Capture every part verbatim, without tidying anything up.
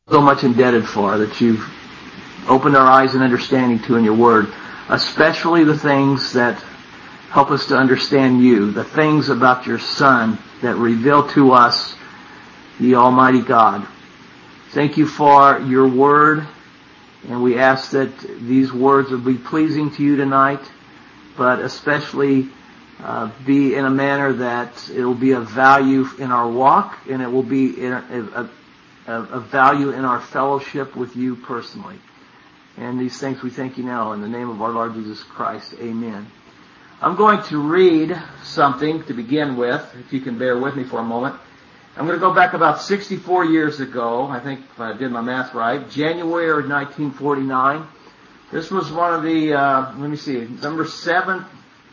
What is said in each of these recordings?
so much indebted for, that you've opened our eyes and understanding to in your Word, especially the things that help us to understand you, the things about your Son that reveal to us the Almighty God. Thank you for your Word, and we ask that these words will be pleasing to you tonight, but especially uh, be in a manner that it will be of value in our walk, and it will be in a, a, a value in our fellowship with you personally. And these things we thank you now in the name of our Lord Jesus Christ. Amen. I'm going to read something to begin with, if you can bear with me for a moment. I'm going to go back about sixty-four years ago, I think if I did my math right, January of nineteen forty-nine. This was one of the, uh, let me see, number seven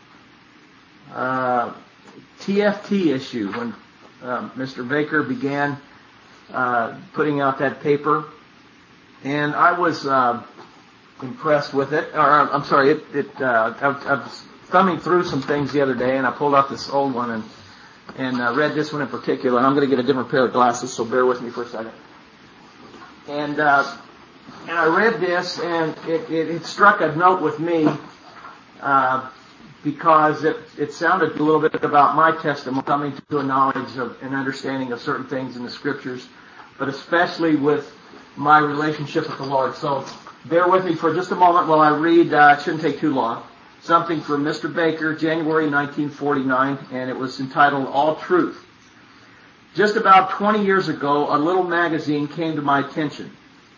uh, T F T issue when uh, Mister Baker began uh, putting out that paper. And I was uh, impressed with it. Or I'm sorry, it, it uh, I, I was thumbing through some things the other day, and I pulled out this old one and and uh, read this one in particular. And I'm going to get a different pair of glasses, so bear with me for a second. And uh, and I read this, and it, it, it struck a note with me uh, because it, it sounded a little bit about my testimony, coming to a knowledge of and understanding of certain things in the Scriptures, but especially with my relationship with the Lord. So bear with me for just a moment while I read. Uh, it shouldn't take too long. Something from Mister Baker, January nineteen forty-nine, and it was entitled All Truth. Just about twenty years ago, a little magazine came to my attention.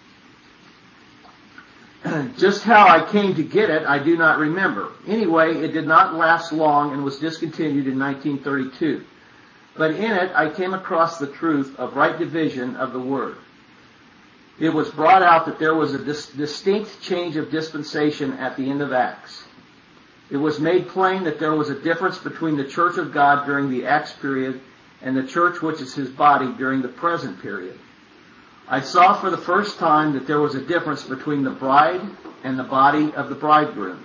Just how I came to get it, I do not remember. Anyway, it did not last long and was discontinued in nineteen thirty-two. But in it, I came across the truth of right division of the Word. It was brought out that there was a dis- distinct change of dispensation at the end of Acts. It was made plain that there was a difference between the church of God during the Acts period and the church which is His body during the present period. I saw for the first time that there was a difference between the bride and the body of the bridegroom.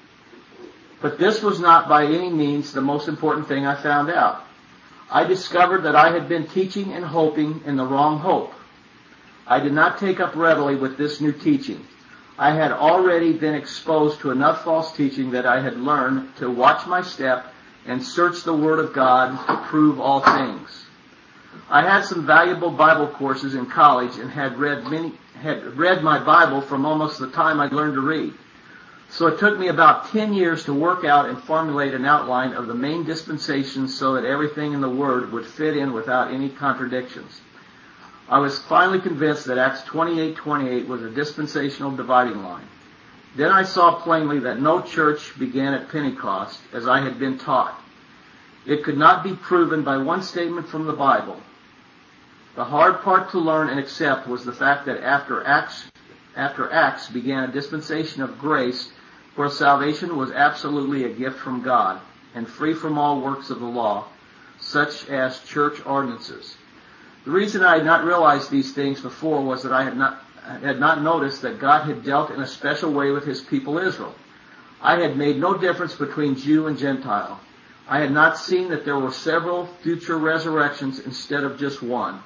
But this was not by any means the most important thing I found out. I discovered that I had been teaching and hoping in the wrong hope. I did not take up readily with this new teaching. I had already been exposed to enough false teaching that I had learned to watch my step and search the Word of God to prove all things. I had some valuable Bible courses in college and had read many, had read my Bible from almost the time I learned to read. So it took me about ten years to work out and formulate an outline of the main dispensations so that everything in the Word would fit in without any contradictions. I was finally convinced that Acts twenty-eight twenty-eight was a dispensational dividing line. Then I saw plainly that no church began at Pentecost, as I had been taught. It could not be proven by one statement from the Bible. The hard part to learn and accept was the fact that after Acts, after Acts began a dispensation of grace, where salvation was absolutely a gift from God and free from all works of the law, such as church ordinances. The reason I had not realized these things before was that I had not had not noticed that God had dealt in a special way with His people Israel. I had made no difference between Jew and Gentile. I had not seen that there were several future resurrections instead of just one.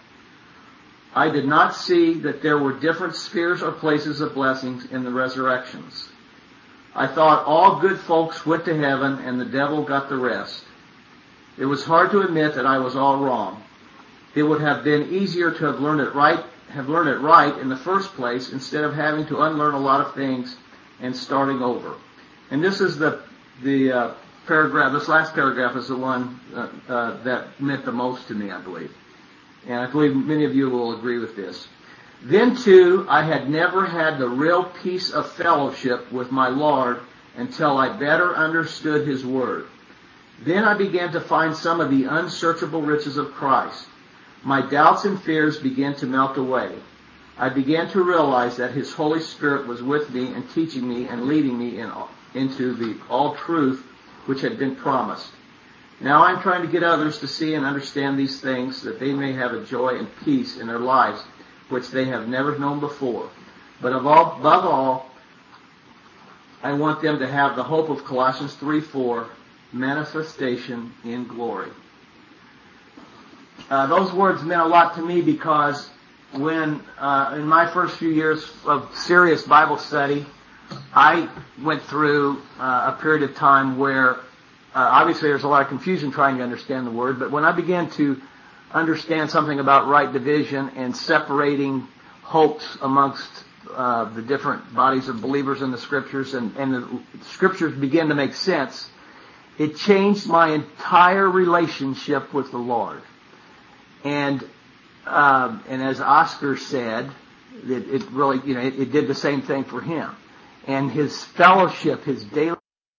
I did not see that there were different spheres or places of blessings in the resurrections. I thought all good folks went to heaven and the devil got the rest. It was hard to admit that I was all wrong. It would have been easier to have learned it right, have learned it right in the first place instead of having to unlearn a lot of things and starting over. And this is the the uh, paragraph. This last paragraph is the one uh, uh, that meant the most to me, I believe. And I believe many of you will agree with this. Then too, I had never had the real peace of fellowship with my Lord until I better understood His Word. Then I began to find some of the unsearchable riches of Christ. My doubts and fears began to melt away. I began to realize that His Holy Spirit was with me and teaching me and leading me in, into the all truth which had been promised. Now I'm trying to get others to see and understand these things, that they may have a joy and peace in their lives which they have never known before. But of all, above all, I want them to have the hope of Colossians three four, manifestation in glory. Uh, those words meant a lot to me because when uh, in my first few years of serious Bible study, I went through uh, a period of time where uh, obviously there's a lot of confusion trying to understand the Word, but when I began to understand something about right division and separating hopes amongst uh, the different bodies of believers in the Scriptures, and, and the Scriptures began to make sense, it changed my entire relationship with the Lord. And um, and as Oscar said, it, it really, you know, it, it did the same thing for him. And his fellowship, his daily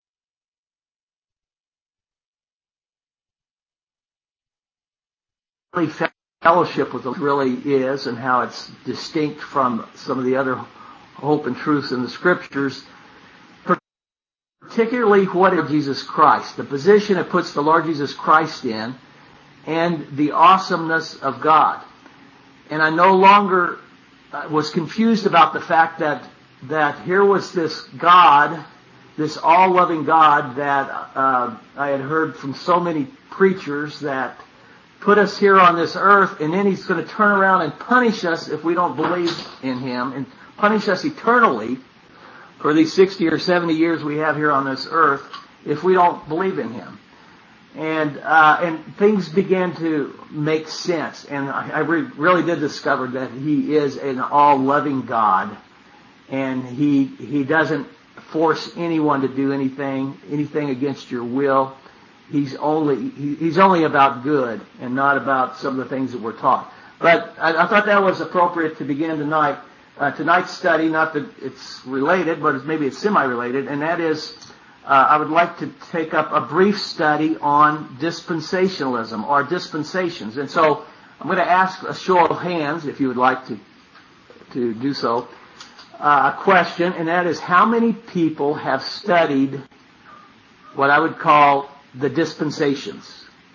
fellowship with the Lord really is, and how it's distinct from some of the other hope and truths in the Scriptures, particularly what is Jesus Christ, the position it puts the Lord Jesus Christ in, and the awesomeness of God. And I no longer was confused about the fact that that here was this God, this all-loving God that uh, I had heard from so many preachers that put us here on this earth, and then He's going to turn around and punish us if we don't believe in Him, and punish us eternally for these sixty or seventy years we have here on this earth if we don't believe in Him. And uh, and things began to make sense, and I, I re- really did discover that He is an all-loving God, and He He doesn't force anyone to do anything anything against your will. He's only he, He's only about good, and not about some of the things that we're taught. But I, I thought that was appropriate to begin tonight. Uh, tonight's study, not that it's related, but it's, maybe it's semi-related, and that is. Uh, I would like to take up a brief study on dispensationalism, or dispensations. And so I'm going to ask a show of hands, if you would like to to do so, uh, a question, and that is, how many people have studied what I would call the dispensations?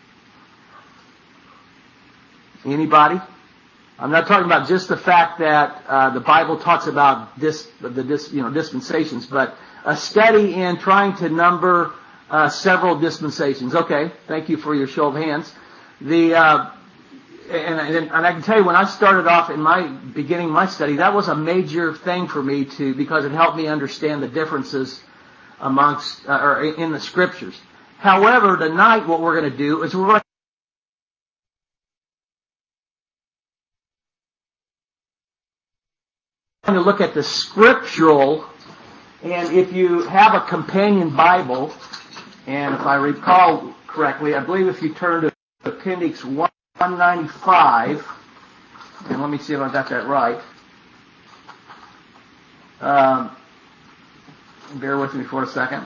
Anybody? I'm not talking about just the fact that uh, the Bible talks about this, the dis, you know, dispensations, but a study in trying to number uh, several dispensations. Okay, thank you for your show of hands. The uh, and, and, and I can tell you, when I started off in my beginning my study, that was a major thing for me to because it helped me understand the differences amongst uh, or in the Scriptures. However, tonight what we're going to do is we're going to look at the scriptural. And if you have a companion Bible, and if I recall correctly, I believe if you turn to Appendix one ninety-five, and let me see if I got that right. Um, bear with me for a second.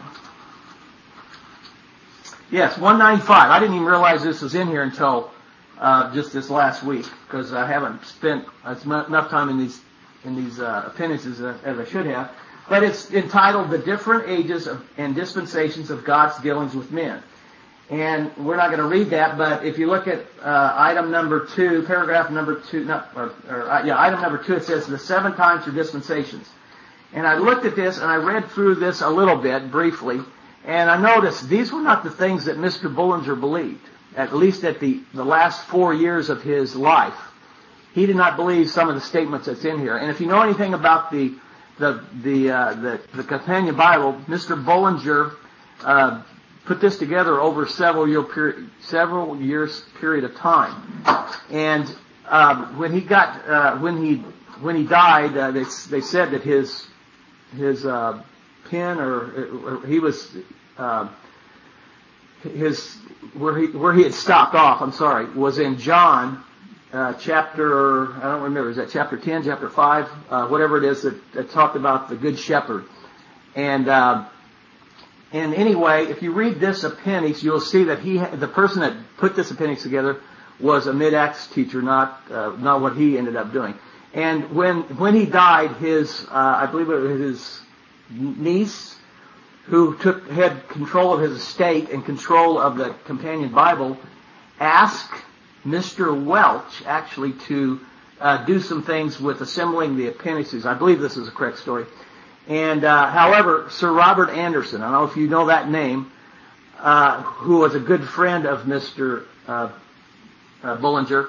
Yes, one ninety-five. I didn't even realize this was in here until uh, just this last week, because I haven't spent enough time in these in these uh, appendices as I should have. But it's entitled The Different Ages of, and Dispensations of God's Dealings with Men. And we're not going to read that, but if you look at uh, item number two, paragraph number two, no, or, or uh, yeah, item number two, it says the seven times for dispensations. And I looked at this and I read through this a little bit, briefly, and I noticed these were not the things that Mister Bullinger believed, at least at the, the last four years of his life. He did not believe some of the statements that's in here. And if you know anything about the The the, uh, the the companion Bible, Mister Bullinger uh, put this together over several year period, several years period of time, and uh, when he got uh, when he when he died, uh, they they said that his his uh, pen or, or he was uh, his where he where he had stopped off. I'm sorry, was in John. Uh, chapter, I don't remember, is that chapter ten, chapter five, uh, whatever it is that, that talked about the Good Shepherd. And, uh, and anyway, if you read this appendix, you'll see that he, the person that put this appendix together was a mid-Acts teacher, not, uh, not what he ended up doing. And when, when he died, his, uh, I believe it was his niece, who took, had control of his estate and control of the companion Bible, asked Mister Welch actually to uh, do some things with assembling the appendices. I believe this is a correct story. And uh, however, Sir Robert Anderson, I don't know if you know that name, uh, who was a good friend of Mister Uh, uh, Bullinger,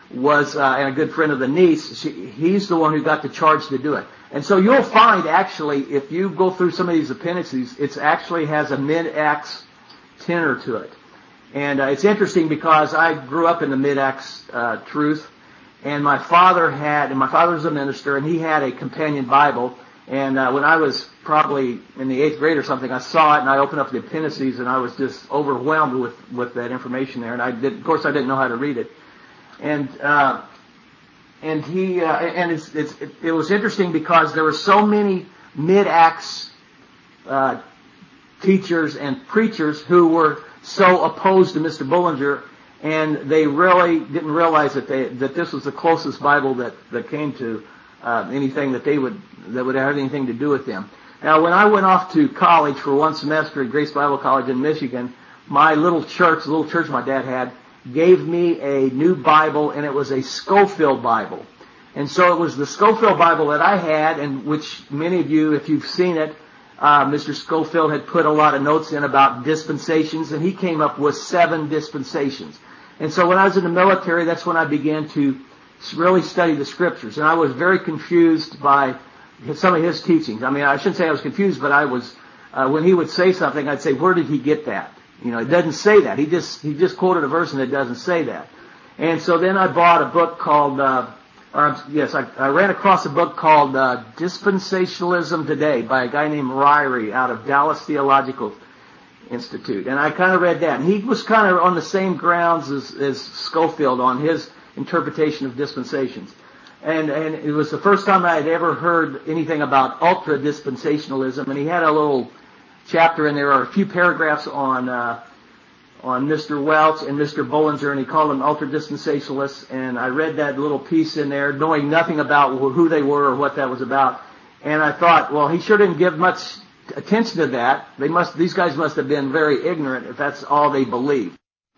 was, uh, and a good friend of the niece, she, he's the one who got the charge to do it. And so you'll find actually, if you go through some of these appendices, it actually has a mid-Acts tenor to it. And uh, it's interesting because I grew up in the mid-Acts uh, truth, and my father had, and my father was a minister, and he had a companion Bible. And uh, when I was probably in the eighth grade or something, I saw it, and I opened up the appendices, and I was just overwhelmed with, with that information there. And I did, of course, I didn't know how to read it. And uh, and he uh, and it's, it's, it, it was interesting because there were so many mid-Acts uh, teachers and preachers who were so opposed to Mister Bullinger, and they really didn't realize that they that this was the closest Bible that that came to uh, anything that they would that would have anything to do with them. Now, when I went off to college for one semester at Grace Bible College in Michigan, my little church, the little church my dad had, gave me a new Bible, and it was a Scofield Bible. And so it was the Scofield Bible that I had, and which many of you, if you've seen it, uh, Mister Scofield had put a lot of notes in about dispensations, and he came up with seven dispensations. And so when I was in the military, that's when I began to really study the Scriptures. And I was very confused by some of his teachings. I mean, I shouldn't say I was confused, but I was, uh, when he would say something, I'd say, where did he get that? You know, it doesn't say that. He just, he just quoted a verse and it doesn't say that. And so then I bought a book called, uh, or yes, I, I ran across a book called, uh, Dispensationalism Today by a guy named Ryrie out of Dallas Theological Institute. And I kind of read that. And he was kind of on the same grounds as, as Scofield on his interpretation of dispensations. And, and it was the first time I had ever heard anything about ultra-dispensationalism. And he had a little chapter, and there are a few paragraphs on uh, on Mister Welch and Mister Bullinger, and he called them ultra-dispensationalists. And I read that little piece in there, knowing nothing about who they were or what that was about. And I thought, well, he sure didn't give much attention to that. They must; these guys must have been very ignorant if that's all they believed.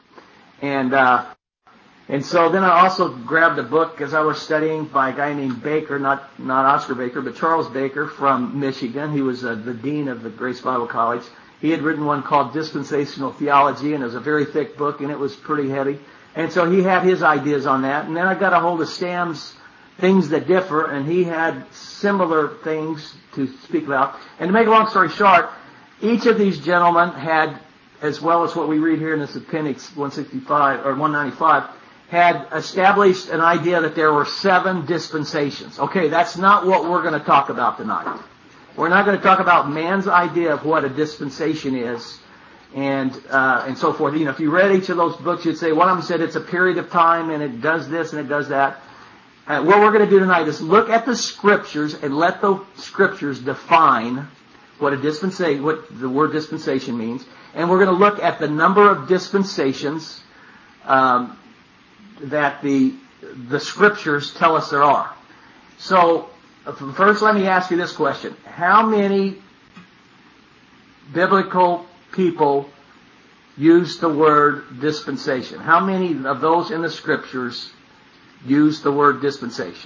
And uh, and so then I also grabbed a book as I was studying by a guy named Baker, not not Oscar Baker, but Charles Baker from Michigan. He was uh, the dean of the Grace Bible College. He had written one called Dispensational Theology, and it was a very thick book, and it was pretty heavy. And so he had his ideas on that. And then I got a hold of Stam's Things That Differ, and he had similar things to speak about. And to make a long story short, each of these gentlemen had, as well as what we read here in this appendix one sixty-five or one ninety-five, had established an idea that there were seven dispensations. Okay, that's not what we're going to talk about tonight. We're not going to talk about man's idea of what a dispensation is, and uh, and so forth. You know, if you read each of those books, you'd say one of them said it's a period of time, and it does this and it does that. Uh, what we're going to do tonight is look at the Scriptures and let the Scriptures define what a dispensation, what the word dispensation means, and we're going to look at the number of dispensations um, that the the Scriptures tell us there are. So, first let me ask you this question. How many biblical people use the word dispensation? How many of those in the Scriptures use the word dispensation?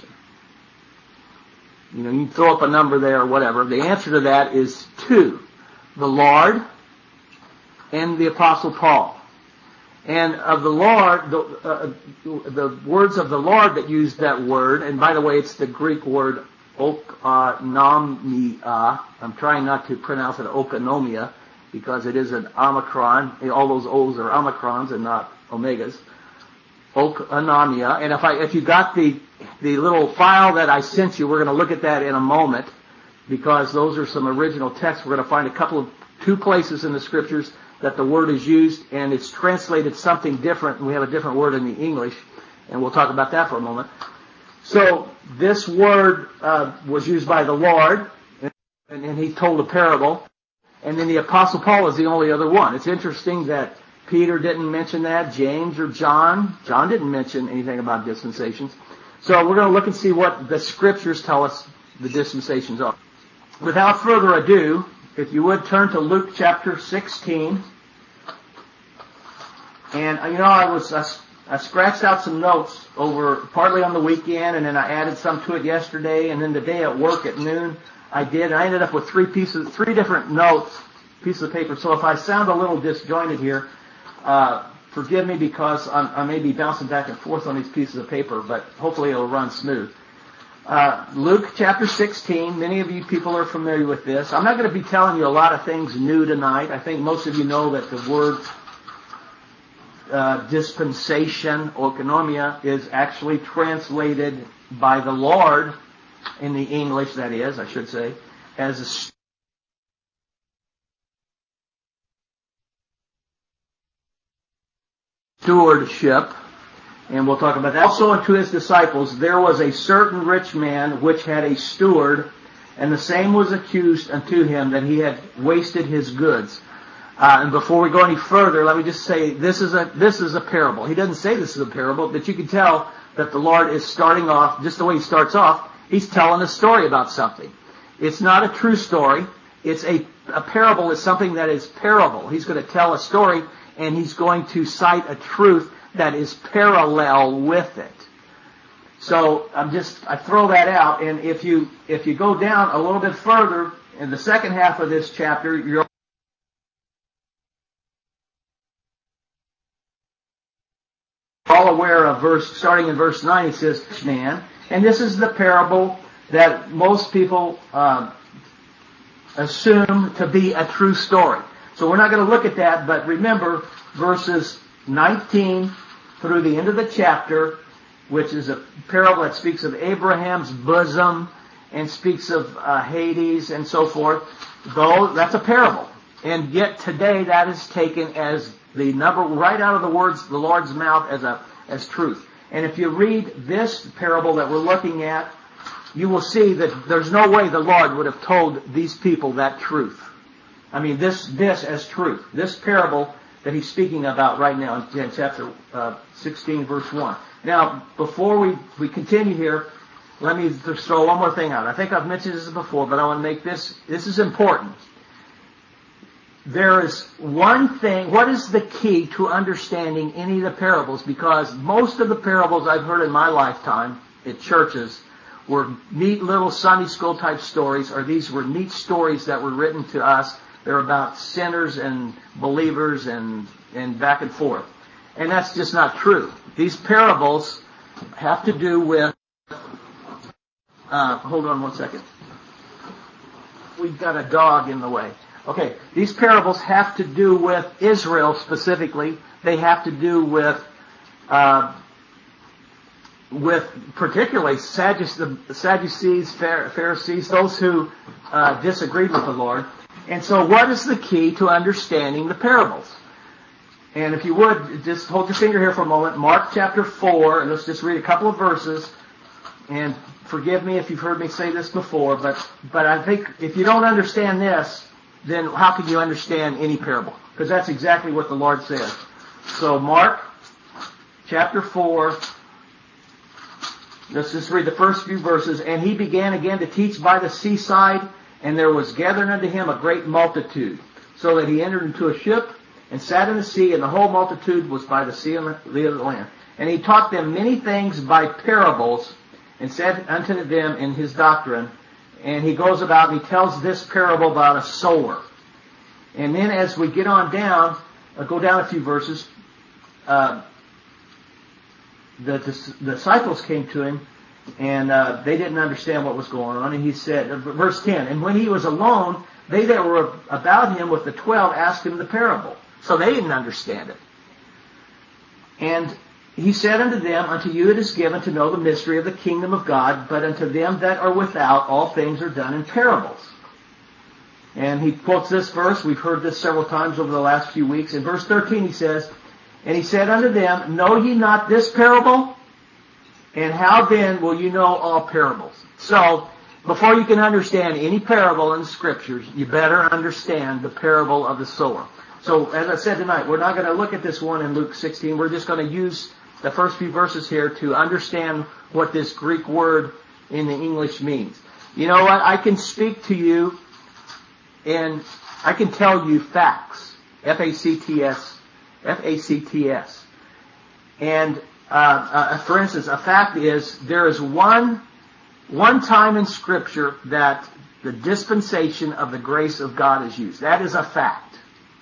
You know, you can throw up a number there or whatever. The answer to that is two. The Lord and the Apostle Paul. And of the Lord, the, uh, the words of the Lord that use that word, and by the way, it's the Greek word okonomia. I'm trying not to pronounce it okonomia because it is an omicron. All those O's are omicrons and not omegas. Okonomia. And if I, if you got the the little file that I sent you, we're going to look at that in a moment because those are some original texts. We're going to find a couple of two places in the Scriptures that the word is used, and it's translated something different, and we have a different word in the English, and we'll talk about that for a moment. So this word uh, was used by the Lord, and, and he told a parable, and then the Apostle Paul is the only other one. It's interesting that Peter didn't mention that, James or John. John didn't mention anything about dispensations. So we're going to look and see what the Scriptures tell us the dispensations are. Without further ado, if you would turn to Luke chapter sixteen. And, you know, I was, I, I scratched out some notes over, partly on the weekend, and then I added some to it yesterday, and then today at work at noon I did, and I ended up with three pieces, three different notes, pieces of paper. So if I sound a little disjointed here, uh, forgive me because I'm, I may be bouncing back and forth on these pieces of paper, but hopefully it'll run smooth. Uh, Luke chapter sixteen, many of you people are familiar with this. I'm not going to be telling you a lot of things new tonight. I think most of you know that the word uh, dispensation, oikonomia, is actually translated by the Lord, in the English that is, I should say, as a stewardship. And we'll talk about that. Also unto his disciples, there was a certain rich man which had a steward, and the same was accused unto him that he had wasted his goods. Uh, and before we go any further, let me just say this is a this is a parable. He doesn't say this is a parable, but you can tell that the Lord is starting off, just the way he starts off, he's telling a story about something. It's not a true story. It's a, a parable is something that is parable. He's going to tell a story, and he's going to cite a truth that is parallel with it. So I'm just, I throw that out, and if you, if you go down a little bit further in the second half of this chapter, you're all aware of verse, starting in verse nine, he says, man, and this is the parable that most people uh, assume to be a true story. So we're not going to look at that, but remember verses nineteen through the end of the chapter, which is a parable that speaks of Abraham's bosom and speaks of uh, Hades and so forth. Though that's a parable, and yet today that is taken as the number right out of the words of the Lord's mouth as a as truth. And if you read this parable that we're looking at, you will see that there's no way the Lord would have told these people that truth. I mean, this this as truth. This parable that he's speaking about right now in chapter uh, sixteen, verse one. Now, before we, we continue here, let me just throw one more thing out. I think I've mentioned this before, but I want to make this, this is important. There is one thing, what is the key to understanding any of the parables? Because most of the parables I've heard in my lifetime at churches were neat little Sunday school type stories, or these were neat stories that were written to us. They're about sinners and believers and, and back and forth. And that's just not true. These parables have to do with, uh, hold on one second. We've got a dog in the way. Okay, these parables have to do with Israel specifically. They have to do with, uh, with particularly Sadducees, the Sadducees, Pharisees, those who uh, disagreed with the Lord. And so what is the key to understanding the parables? And if you would, just hold your finger here for a moment. Mark chapter four, and let's just read a couple of verses. And forgive me if you've heard me say this before, but, but I think if you don't understand this, then how can you understand any parable? Because that's exactly what the Lord says. So Mark chapter four, let's just read the first few verses. And he began again to teach by the seaside, and there was gathered unto him a great multitude, so that he entered into a ship and sat in the sea, and the whole multitude was by the sea on the other land. And he taught them many things by parables, and said unto them in his doctrine, and he goes about and he tells this parable about a sower. And then as we get on down, uh, go down a few verses, uh, the, the, the disciples came to him, and uh, they didn't understand what was going on. And he said, uh, verse ten, and when he was alone, they that were about him with the twelve asked him the parable. So they didn't understand it. And he said unto them, unto you it is given to know the mystery of the kingdom of God, but unto them that are without, all things are done in parables. And he quotes this verse. We've heard this several times over the last few weeks. In verse thirteen he says, and he said unto them, know ye not this parable? And how then will you know all parables? So, before you can understand any parable in the Scriptures, you better understand the parable of the sower. So, as I said tonight, we're not going to look at this one in Luke sixteen. We're just going to use the first few verses here to understand what this Greek word in the English means. You know what? I can speak to you and I can tell you facts. F A C T S. F A C T S. And, uh, uh, for instance, a fact is there is one, one time in Scripture that the dispensation of the grace of God is used. That is a fact.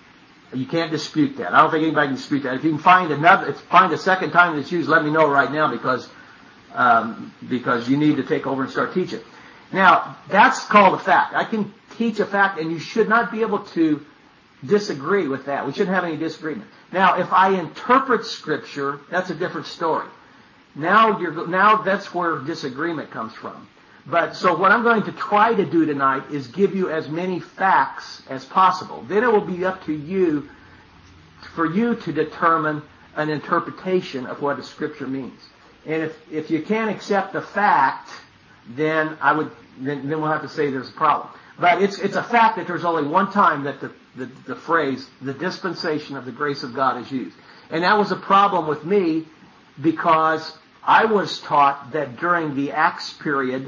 You can't dispute that. I don't think anybody can dispute that. If you can find another, if find a second time it's used, let me know right now because um, because you need to take over and start teaching. Now, that's called a fact. I can teach a fact, and you should not be able to disagree with that. We shouldn't have any disagreement. Now, if I interpret Scripture, that's a different story. Now, you're now that's where disagreement comes from. But so what I'm going to try to do tonight is give you as many facts as possible. Then it will be up to you, for you to determine an interpretation of what the Scripture means. And if if you can't accept the fact, then I would then, then we'll have to say there's a problem. But it's it's a fact that there's only one time that the, the the phrase the dispensation of the grace of God is used, and that was a problem with me because I was taught that during the Acts period,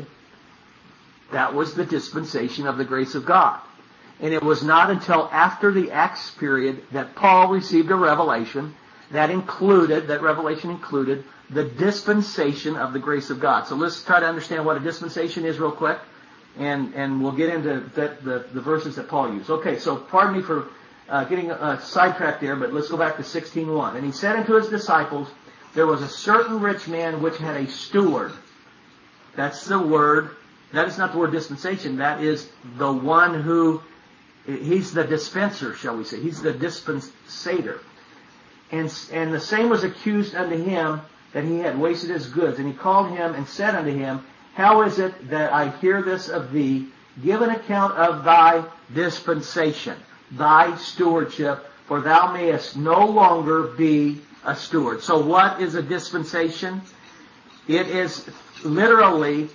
that was the dispensation of the grace of God. And it was not until after the Acts period that Paul received a revelation that included, that revelation included, the dispensation of the grace of God. So let's try to understand what a dispensation is real quick, and, and we'll get into the, the, the verses that Paul used. Okay, so pardon me for uh, getting uh, sidetracked there, but let's go back to sixteen one. And he said unto his disciples, there was a certain rich man which had a steward. That's the word. That is not the word dispensation. That is the one who, he's the dispenser, shall we say. He's the dispensator. And, and the same was accused unto him that he had wasted his goods. And he called him and said unto him, how is it that I hear this of thee? Give an account of thy dispensation, thy stewardship, for thou mayest no longer be a steward. So what is a dispensation? It is literally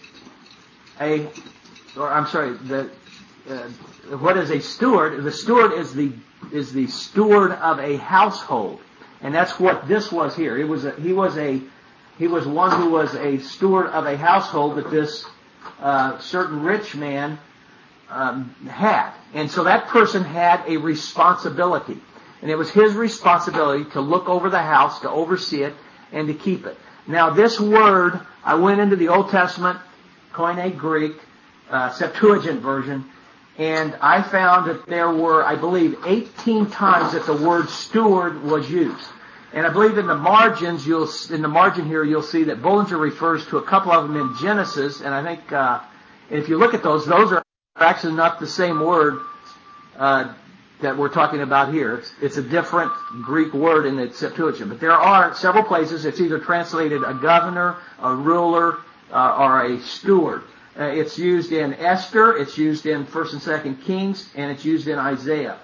a, or I'm sorry, the uh, what is a steward? The steward is the is the steward of a household, and that's what this was here. It was a, he was a he was one who was a steward of a household that this uh, certain rich man um, had, and so that person had a responsibility, and it was his responsibility to look over the house, to oversee it, and to keep it. Now, this word, I went into the Old Testament, Koine Greek, uh, Septuagint version, and I found that there were, I believe, eighteen times that the word steward was used. And I believe in the margins, you'll in the margin here, you'll see that Bullinger refers to a couple of them in Genesis, and I think uh, if you look at those, those are actually not the same word uh, that we're talking about here. It's, it's a different Greek word in the Septuagint, but there are several places it's either translated a governor, a ruler, uh, or a steward. Uh, it's used in Esther, it's used in First and Second Kings, and it's used in Isaiah.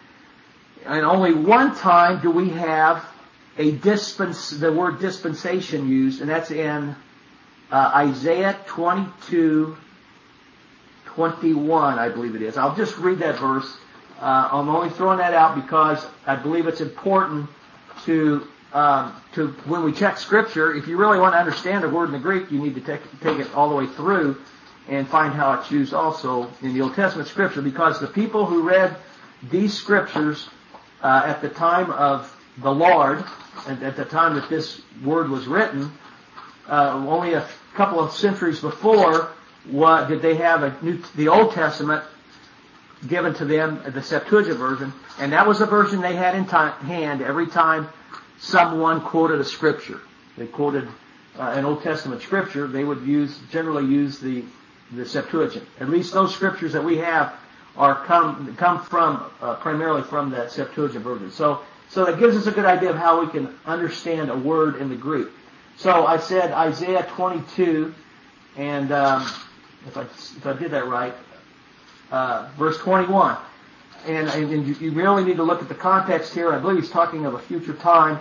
And only one time do we have a dispens, the word dispensation used, and that's in uh, Isaiah twenty-two twenty-one, I believe it is. I'll just read that verse. Uh, I'm only throwing that out because I believe it's important to um, to when we check Scripture. If you really want to understand a word in the Greek, you need to take take it all the way through and find how it's used also in the Old Testament Scripture, because the people who read these Scriptures uh, at the time of the Lord, and at the time that this word was written, uh, only a couple of centuries before, what did they have a new, the Old Testament given to them, the Septuagint version, and that was the version they had in time, hand every time someone quoted a Scripture. They quoted uh, an Old Testament Scripture, they would use generally use the the Septuagint. At least those Scriptures that we have are come come from uh, primarily from that Septuagint version. So so that gives us a good idea of how we can understand a word in the Greek. So I said Isaiah twenty-two, and um, if I if I did that right, uh, verse twenty-one, and, and you, you really need to look at the context here. I believe he's talking of a future time,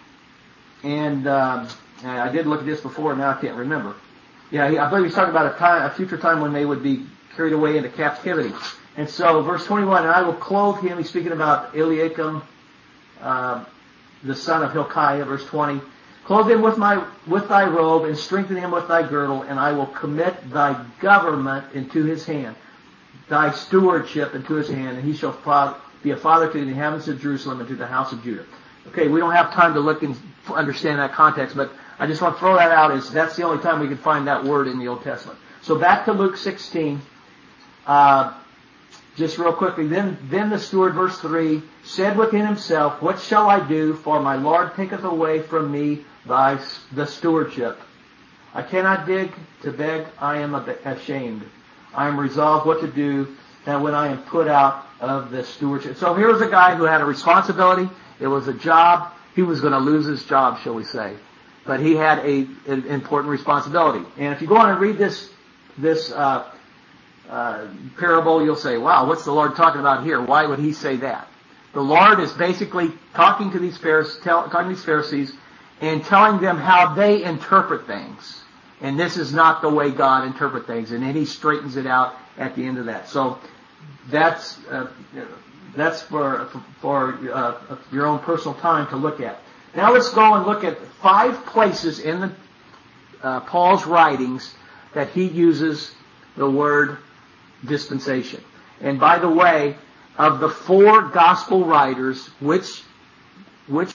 and um, I did look at this before, and now I can't remember. Yeah, I believe he's talking about a time, a future time when they would be carried away into captivity. And so, verse twenty-one, and I will clothe him. He's speaking about Eliakim, uh, the son of Hilkiah. Verse twenty, clothe him with my with thy robe, and strengthen him with thy girdle, and I will commit thy government into his hand, thy stewardship into his hand, and he shall fa- be a father to the inhabitants of Jerusalem and to the house of Judah. Okay, we don't have time to look and understand that context, but I just want to throw that out as that's the only time we can find that word in the Old Testament. So back to Luke sixteen. Uh, just real quickly, then, then the steward, verse three, said within himself, what shall I do? For my Lord taketh away from me thy, the stewardship. I cannot dig to beg, I am ashamed. I am resolved what to do, that when I am put out of the stewardship. So here was a guy who had a responsibility. It was a job. He was going to lose his job, shall we say. But he had a, an important responsibility. And if you go on and read this, this, uh, uh, parable, you'll say, wow, what's the Lord talking about here? Why would he say that? The Lord is basically talking to these Pharisees, tell, talking to these Pharisees and telling them how they interpret things. And this is not the way God interprets things. And then he straightens it out at the end of that. So that's uh, that's for for uh, your own personal time to look at. Now let's go and look at five places in the uh, Paul's writings that he uses the word dispensation. And by the way, of the four gospel writers, which which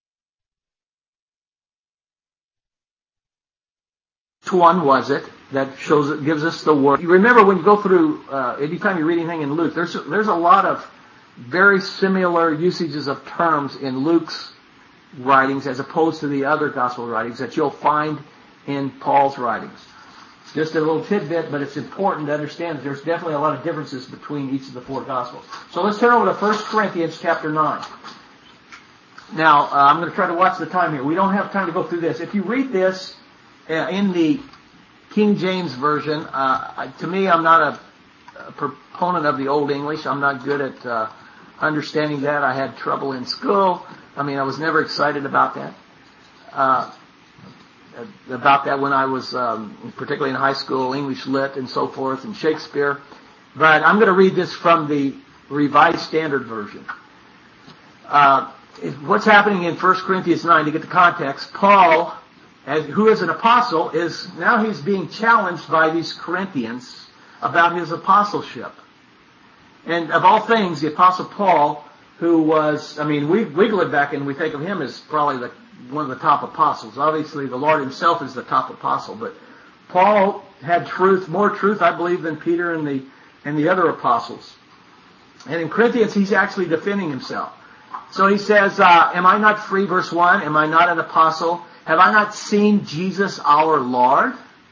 one was it that shows it gives us the word? You remember when you go through uh, anytime you read anything in Luke, there's there's a lot of very similar usages of terms in Luke's writings as opposed to the other gospel writings that you'll find in Paul's writings. Just a little tidbit, but it's important to understand that there's definitely a lot of differences between each of the four Gospels. So let's turn over to First Corinthians chapter nine. Now, uh, I'm going to try to watch the time here. We don't have time to go through this. If you read this uh, in the King James Version, uh, to me, I'm not a, a proponent of the Old English. I'm not good at uh, understanding that. I had trouble in school. I mean, I was never excited about that. Uh, about that when I was um, particularly in high school, English Lit and so forth, and Shakespeare. But I'm going to read this from the Revised Standard Version. Uh, what's happening in First Corinthians nine, to get the context, Paul, as, who is an apostle, is now he's being challenged by these Corinthians about his apostleship. And of all things, the apostle Paul, who was, I mean, we, we look back and we think of him as probably the one of the top apostles. Obviously, the Lord himself is the top apostle, but Paul had truth, more truth, I believe, than Peter and the and the other apostles. And in Corinthians, he's actually defending himself. So he says, uh, am I not free, verse one? Am I not an apostle? Have I not seen Jesus our Lord?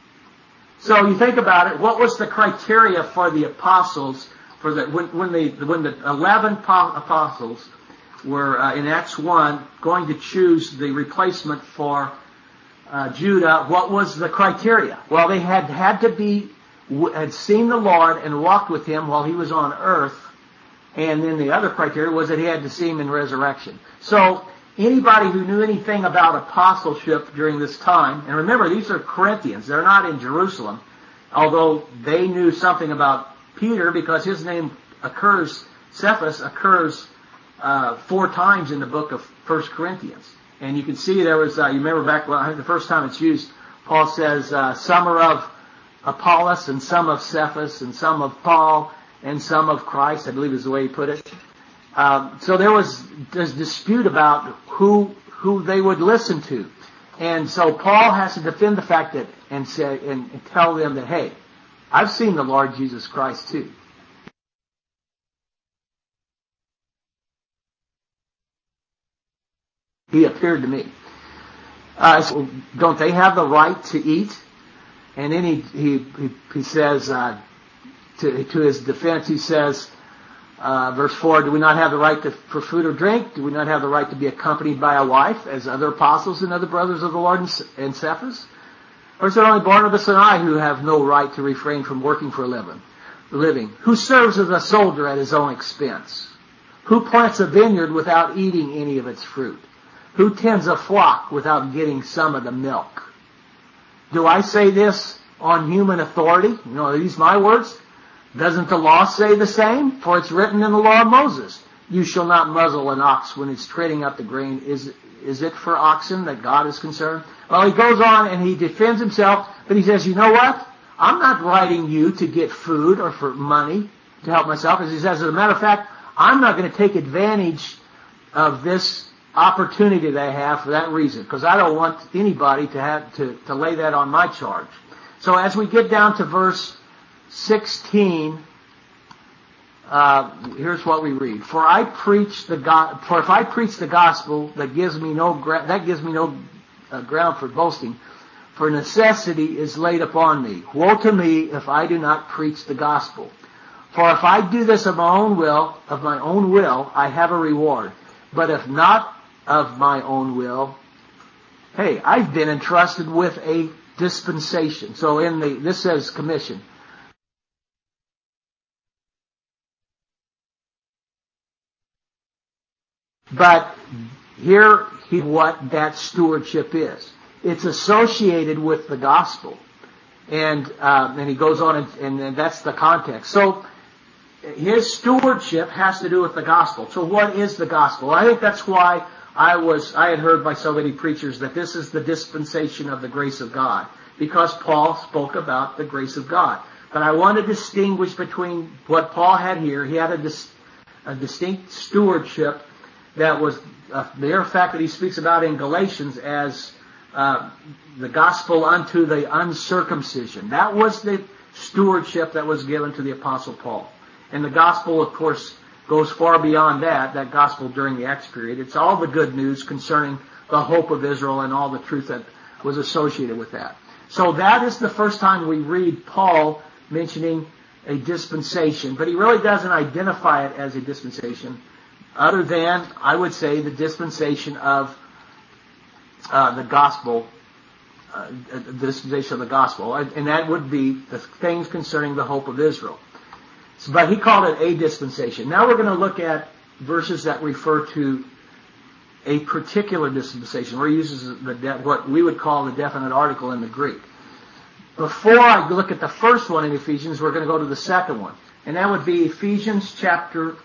So you think about it, what was the criteria for the apostles, for the when, when, the, when the eleven apostles were uh, in Acts one going to choose the replacement for uh, Judah? What was the criteria? Well, they had had to be had seen the Lord and walked with him while he was on earth, and then the other criteria was that he had to see him in resurrection. So anybody who knew anything about apostleship during this time, and remember, these are Corinthians, they're not in Jerusalem, although they knew something about Peter because his name occurs, Cephas occurs Uh, four times in the book of First Corinthians. And you can see there was, uh, you remember back, well, I think the first time it's used, Paul says, uh, some are of Apollos, and some of Cephas, and some of Paul, and some of Christ, I believe is the way he put it. Um, so there was this dispute about who, who they would listen to. And so Paul has to defend the fact that, and say, and, and tell them that, hey, I've seen the Lord Jesus Christ too. He appeared to me. Uh, so don't they have the right to eat? And then he he he, he says uh, to to his defense, he says, uh, verse four: do we not have the right to, for food or drink? Do we not have the right to be accompanied by a wife, as other apostles and other brothers of the Lord and Cephas? Or is it only Barnabas and I who have no right to refrain from working for a living? Living? Who serves as a soldier at his own expense? Who plants a vineyard without eating any of its fruit? Who tends a flock without getting some of the milk? Do I say this on human authority? You know, are these my words? Doesn't the law say the same? For it's written in the law of Moses, you shall not muzzle an ox when it's treading up the grain. Is, is it for oxen that God is concerned? Well, he goes on and he defends himself, but he says, you know what? I'm not writing you to get food or for money to help myself. As he says, as a matter of fact, I'm not going to take advantage of this opportunity that I have for that reason, because I don't want anybody to have to, to lay that on my charge. So as we get down to verse sixteen, uh, here's what we read. For I preach the go- for if I preach the gospel, that gives me no gra- that gives me no uh, ground for boasting. For necessity is laid upon me. Woe to me if I do not preach the gospel. For if I do this of my own will, of my own will, I have a reward. But if not of my own will, hey, I've been entrusted with a dispensation. So in the, this says commission. But here, he, what that stewardship is. It's associated with the gospel. And, uh, and he goes on, and, and, and that's the context. So, his stewardship has to do with the gospel. So what is the gospel? I think that's why I was, I had heard by so many preachers that this is the dispensation of the grace of God. Because Paul spoke about the grace of God. But I want to distinguish between what Paul had here. He had a, dis, a distinct stewardship that was uh, the mere fact that he speaks about in Galatians as uh, the gospel unto the uncircumcision. That was the stewardship that was given to the Apostle Paul. And the gospel, of course, goes far beyond that, that gospel during the Acts period. It's all the good news concerning the hope of Israel and all the truth that was associated with that. So that is the first time we read Paul mentioning a dispensation, but he really doesn't identify it as a dispensation, other than, I would say, the dispensation of uh, the gospel, uh, the dispensation of the gospel, and that would be the things concerning the hope of Israel. But he called it a dispensation. Now we're going to look at verses that refer to a particular dispensation, where he uses the de- what we would call the definite article in the Greek. Before I look at the first one in Ephesians, we're going to go to the second one. And that would be Ephesians chapter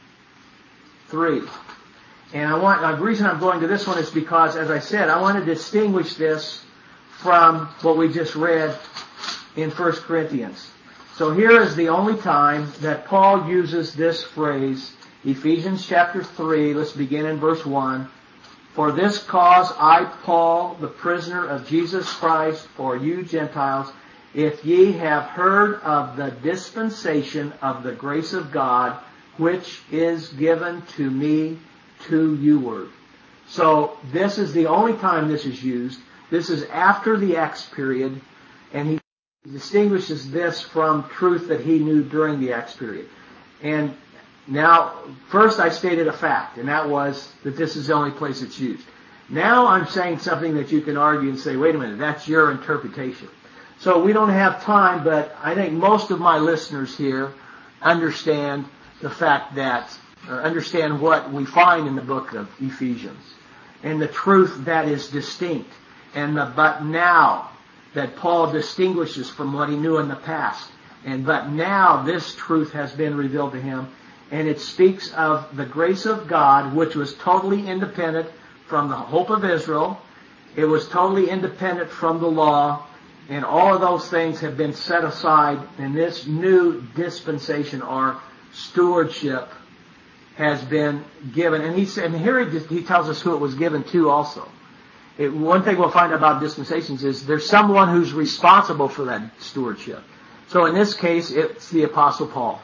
three. And I want, the reason I'm going to this one is because, as I said, I want to distinguish this from what we just read in First Corinthians. So here is the only time that Paul uses this phrase, Ephesians chapter three, let's begin in verse one. For this cause I, Paul, the prisoner of Jesus Christ, for you Gentiles, if ye have heard of the dispensation of the grace of God, which is given to me to you-ward. So this is the only time this is used. This is after the Acts period, and he distinguishes this from truth that he knew during the Acts period. And now, first I stated a fact, and that was that this is the only place it's used. Now I'm saying something that you can argue and say, wait a minute, that's your interpretation. So we don't have time, but I think most of my listeners here understand the fact that, or understand what we find in the book of Ephesians, and the truth that is distinct, and the but now that Paul distinguishes from what he knew in the past. And but now this truth has been revealed to him, and it speaks of the grace of God, which was totally independent from the hope of Israel. It was totally independent from the law, and all of those things have been set aside, and this new dispensation or stewardship has been given. And, he, and here he, he tells us who it was given to also. It, one thing we'll find out about dispensations is there's someone who's responsible for that stewardship. So in this case, it's the Apostle Paul.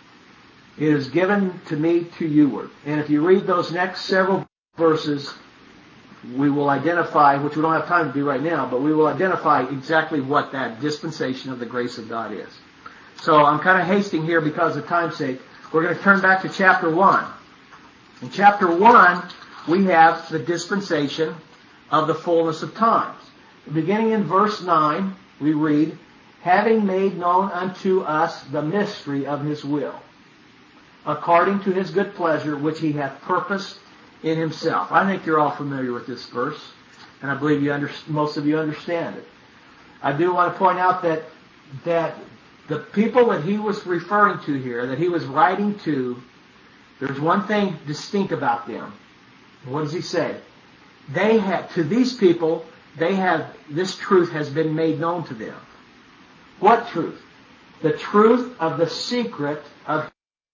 It is given to me to you-ward. And if you read those next several verses, we will identify, which we don't have time to do right now, but we will identify exactly what that dispensation of the grace of God is. So I'm kind of hasting here because of time's sake. We're going to turn back to chapter one. In chapter one, we have the dispensation of the fullness of times. Beginning in verse nine, we read, having made known unto us the mystery of his will, according to his good pleasure, which he hath purposed in himself. I think you're all familiar with this verse, and I believe you under, most of you understand it. I do want to point out that that the people that he was referring to here, that he was writing to, there's one thing distinct about them. What does he say? They have, to these people, they have, this truth has been made known to them. What truth? The truth of the secret of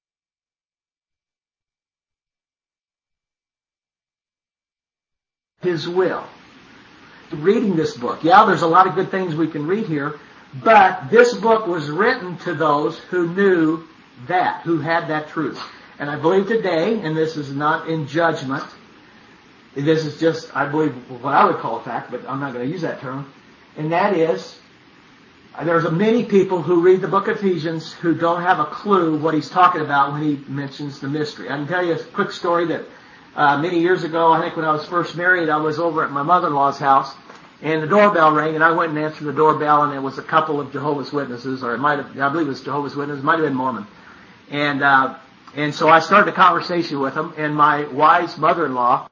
his will. Reading this book, yeah, there's a lot of good things we can read here, but this book was written to those who knew that, who had that truth. And I believe today, and this is not in judgment, this is just, I believe, what I would call a fact, but I'm not going to use that term, and that is, there's a many people who read the book of Ephesians who don't have a clue what he's talking about when he mentions the mystery. I can tell you a quick story that uh, many years ago, I think when I was first married, I was over at my mother-in-law's house, and the doorbell rang, and I went and answered the doorbell, and it was a couple of Jehovah's Witnesses, or it might have, I believe it was Jehovah's Witnesses, it might have been Mormon. And, uh, and so I started a conversation with them, and my wise mother-in-law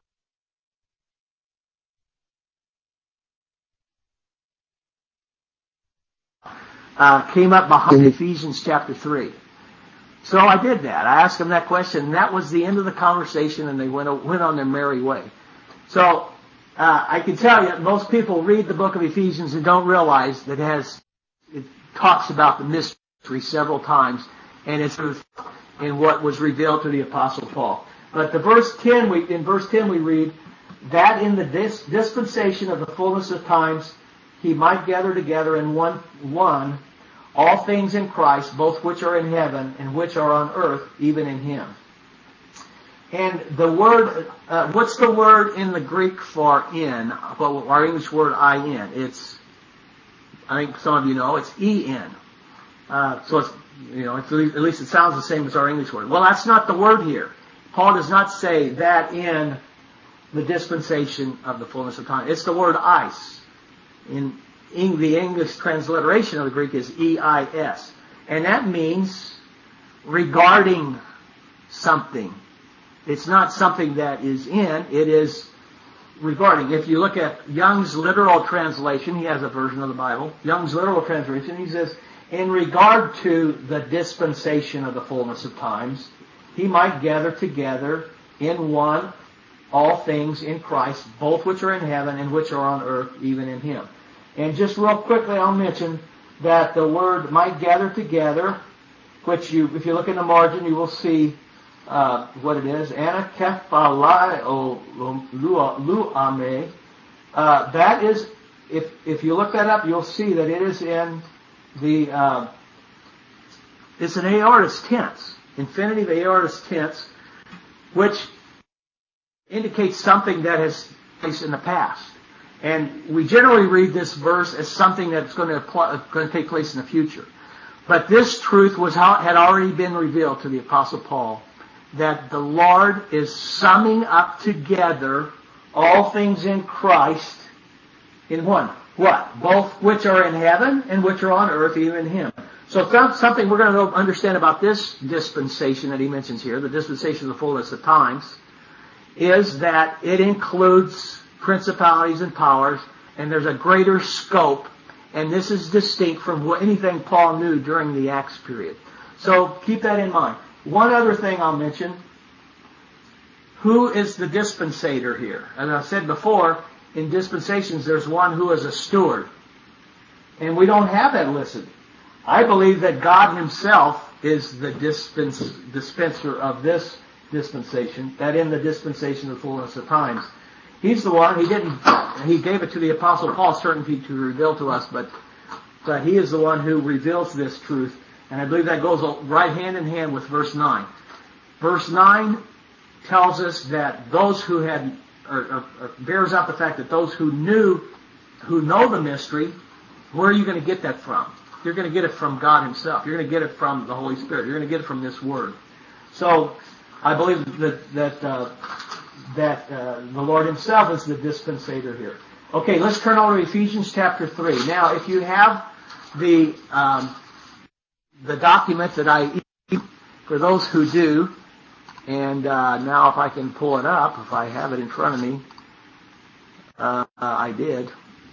uh, came up behind in Ephesians chapter three. So I did that. I asked them that question, and that was the end of the conversation, and they went, went on their merry way. So, uh, I can tell you, most people read the book of Ephesians and don't realize that it has, it talks about the mystery several times, and it's in what was revealed to the Apostle Paul. But the verse ten, we, in verse ten we read, that in the dis- dispensation of the fullness of times, he might gather together in one, one, all things in Christ, both which are in heaven and which are on earth, even in him. And the word, uh, what's the word in the Greek for in? Well, our English word I N. It's, I think some of you know, it's E N. Uh, so it's, you know, it's, at least it sounds the same as our English word. Well, that's not the word here. Paul does not say that in the dispensation of the fullness of time. It's the word eis. In, in the English transliteration of the Greek is E I S. And that means regarding something. It's not something that is in, it is regarding. If you look at Young's literal translation, he has a version of the Bible, Young's literal translation, he says, in regard to the dispensation of the fullness of times, he might gather together in one all things in Christ, both which are in heaven and which are on earth, even in him. And just real quickly, I'll mention that the word might gather together, which you, if you look in the margin, you will see uh, what it is. Anakephalaio luame. Uh, that is, if if you look that up, you'll see that it is in the, uh, it's an aorist tense, infinitive aorist tense, which indicates something that has taken place in the past. And we generally read this verse as something that's going to, apply, going to take place in the future. But this truth was how, had already been revealed to the Apostle Paul, that the Lord is summing up together all things in Christ in one. What? Both which are in heaven and which are on earth, even in him. So something we're going to understand about this dispensation that he mentions here, the dispensation of the fullness of times, is that it includes principalities and powers, and there's a greater scope, and this is distinct from anything Paul knew during the Acts period. So keep that in mind. One other thing I'll mention, who is the dispensator here? As I said before, in dispensations there's one who is a steward, and we don't have that listed. I believe that God himself is the dispense, dispenser of this dispensation, that in the dispensation of the fullness of times. He's the one, he didn't, he gave it to the Apostle Paul certainly to reveal to us, but, but he is the one who reveals this truth, and I believe that goes right hand in hand with verse nine. Verse nine tells us that those who had, or, or, or bears out the fact that those who knew, who know the mystery, where are you going to get that from? You're going to get it from God himself. You're going to get it from the Holy Spirit. You're going to get it from this Word. So, I believe that, that, uh, that uh, the Lord himself is the dispensator here. Okay, let's turn over to Ephesians chapter three. Now, if you have the um, the document that I, for those who do, and uh, now if I can pull it up, if I have it in front of me, uh, uh, I did.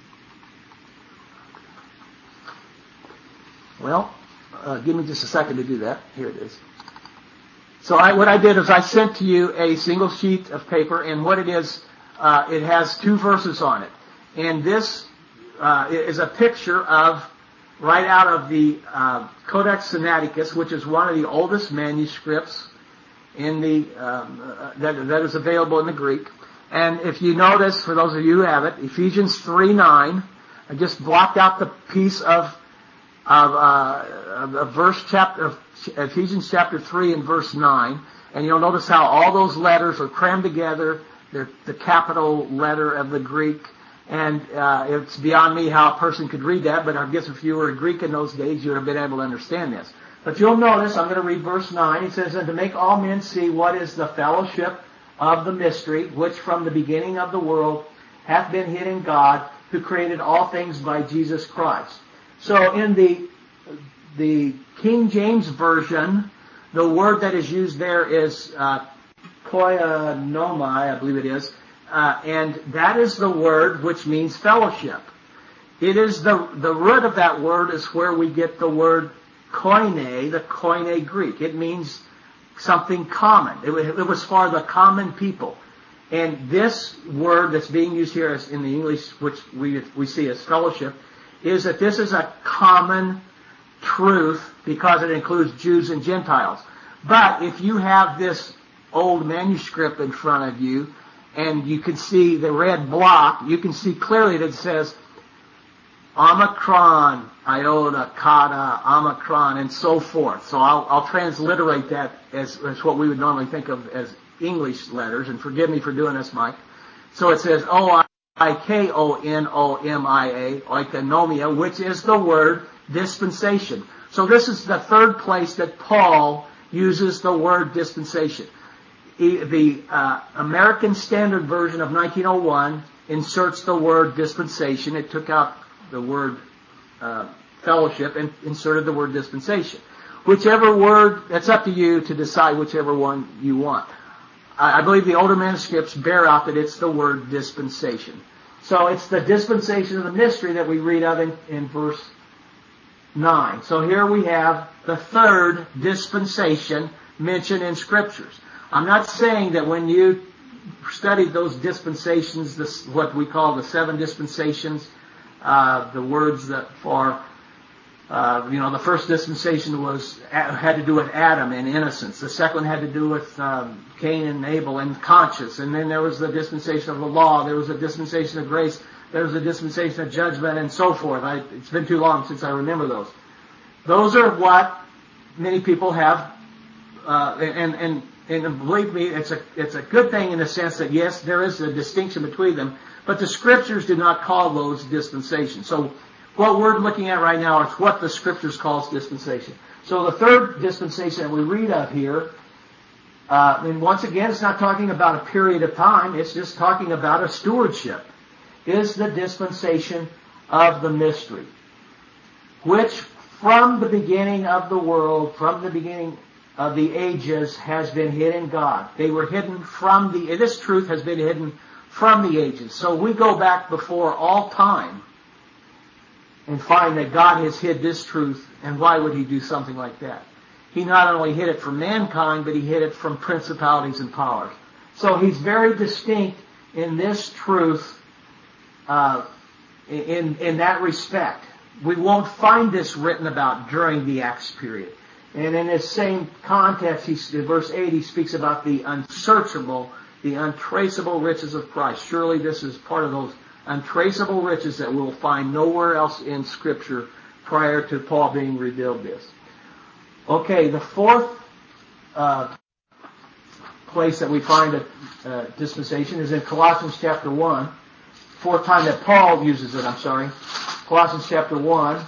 Well, uh, give me just a second to do that. Here it is. So I, what I did is I sent to you a single sheet of paper, and what it is, uh, it has two verses on it. And this uh, is a picture of, right out of the uh, Codex Sinaiticus, which is one of the oldest manuscripts in the um, uh, that, that is available in the Greek. And if you notice, for those of you who have it, Ephesians three nine, I just blocked out the piece of of, uh, of, of verse chapter of Ephesians chapter three and verse nine, and you'll notice how all those letters are crammed together. They're the capital letter of the Greek, and uh, it's beyond me how a person could read that, but I guess if you were a Greek in those days, you would have been able to understand this. But you'll notice, I'm going to read verse nine. It says, "And to make all men see what is the fellowship of the mystery, which from the beginning of the world hath been hid in God, who created all things by Jesus Christ." So in the the King James Version, the word that is used there is uh, koinonomai, I believe it is, uh, and that is the word which means fellowship. It is the the root of that word is where we get the word koine, the koine Greek. It means something common. It was, it was for the common people. And this word that's being used here as in the English, which we we see as fellowship, is that this is a common truth because it includes Jews and Gentiles. But if you have this old manuscript in front of you and you can see the red block, you can see clearly that it says Omicron, iota, kata, Omicron, and so forth. So I'll, I'll transliterate that as, as what we would normally think of as English letters, and forgive me for doing this, Mike. So it says O I K O N O M I A, oikonomia, which is the word dispensation. So this is the third place that Paul uses the word dispensation. The uh, American Standard Version of nineteen oh one inserts the word dispensation. It took out the word uh, fellowship and inserted the word dispensation. Whichever word, that's up to you to decide whichever one you want. I, I believe the older manuscripts bear out that it's the word dispensation. So it's the dispensation of the mystery that we read of in, in verse nine. So here we have the third dispensation mentioned in Scriptures. I'm not saying that when you studied those dispensations, this what we call the seven dispensations, uh, the words that for, uh, you know, the first dispensation was had to do with Adam and innocence. The second one had to do with um, Cain and Abel and conscience. And then there was the dispensation of the law. There was a dispensation of grace. There was a dispensation of judgment and so forth. I, it's been too long since I remember those. Those are what many people have, uh, and and and believe me, it's a it's a good thing in the sense that yes, there is a distinction between them, but the Scriptures do not call those dispensations. So what we're looking at right now is what the Scriptures calls dispensation. So the third dispensation that we read of here, uh, and once again, it's not talking about a period of time. It's just talking about a stewardship. Is the dispensation of the mystery, which from the beginning of the world, from the beginning of the ages, has been hidden in God. They were hidden from the, this truth has been hidden from the ages. So we go back before all time and find that God has hid this truth, and why would He do something like that? He not only hid it from mankind, but He hid it from principalities and powers. So He's very distinct in this truth. Uh, in in that respect, we won't find this written about during the Acts period. And in this same context, he, in verse eight, he speaks about the unsearchable, the untraceable riches of Christ. Surely this is part of those untraceable riches that we'll find nowhere else in Scripture prior to Paul being revealed this. Okay, the fourth uh, place that we find a uh, dispensation is in Colossians chapter one. Fourth time that Paul uses it, I'm sorry. Colossians chapter one,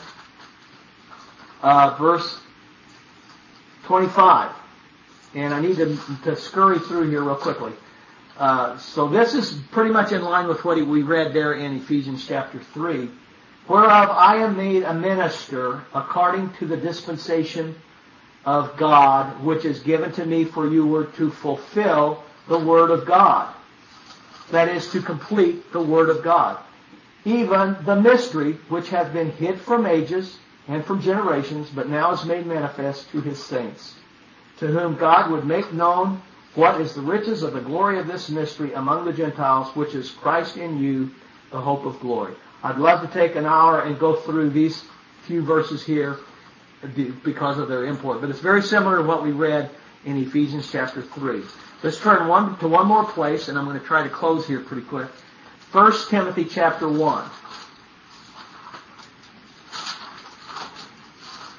uh, verse twenty-five. And I need to, to scurry through here real quickly. Uh, so this is pretty much in line with what we read there in Ephesians chapter three. Whereof I am made a minister according to the dispensation of God, which is given to me for you were to fulfill the word of God. That is, to complete the Word of God. Even the mystery which hath been hid from ages and from generations, but now is made manifest to His saints, to whom God would make known what is the riches of the glory of this mystery among the Gentiles, which is Christ in you, the hope of glory. I'd love to take an hour and go through these few verses here because of their import, but it's very similar to what we read in Ephesians chapter three. Let's turn one to one more place, and I'm going to try to close here pretty quick. First Timothy chapter one.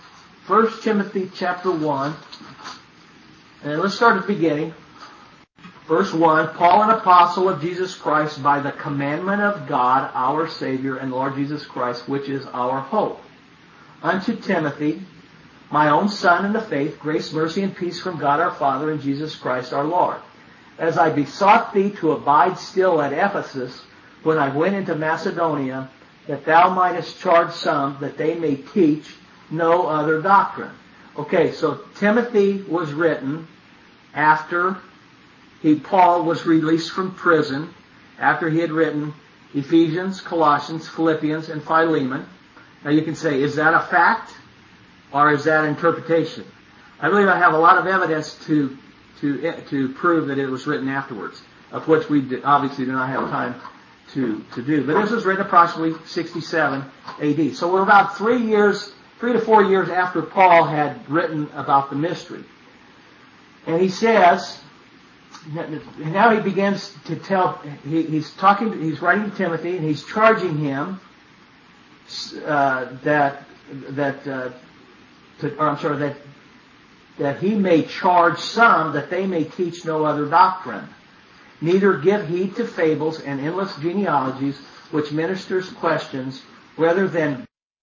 First Timothy chapter one. And let's start at the beginning. Verse one, Paul, an apostle of Jesus Christ, by the commandment of God, our Savior, and Lord Jesus Christ, which is our hope. Unto Timothy, my own son in the faith, grace, mercy, and peace from God our Father and Jesus Christ our Lord. As I besought thee to abide still at Ephesus, when I went into Macedonia, that thou mightest charge some, that they may teach no other doctrine. Okay, so Timothy was written after he, Paul was released from prison, after he had written Ephesians, Colossians, Philippians, and Philemon. Now you can say, is that a fact or is that interpretation? I believe I have a lot of evidence to to to prove that it was written afterwards, of which we obviously do not have time to to do. But this was written approximately sixty-seven A D. So we're about three years, three to four years after Paul had written about the mystery. And he says, now he begins to tell, he, he's talking, he's writing to Timothy, and he's charging him uh, that, that, uh, to, or I'm sorry, that, that he may charge some, that they may teach no other doctrine. Neither give heed to fables and endless genealogies, which ministers questions, rather than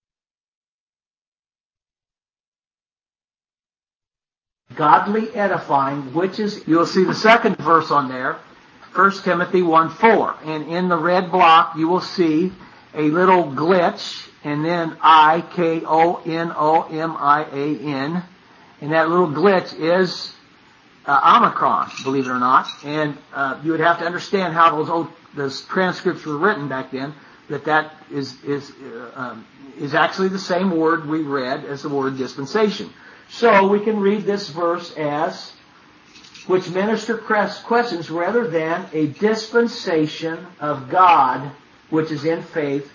godly edifying, which is, you'll see the second verse on there, First Timothy one four. And in the red block, you will see a little glitch, and then I, K O N O M I A N. And that little glitch is uh, Omicron, believe it or not. And uh, you would have to understand how those old, those transcripts were written back then, that that is, is, uh, um, is actually the same word we read as the word dispensation. So we can read this verse as, which minister questions rather than a dispensation of God, which is in faith,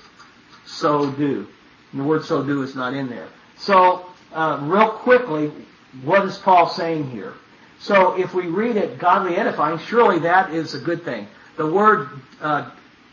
so do. And the word so do is not in there. So, uh, real quickly, what is Paul saying here? So if we read it, godly edifying, surely that is a good thing. The word uh,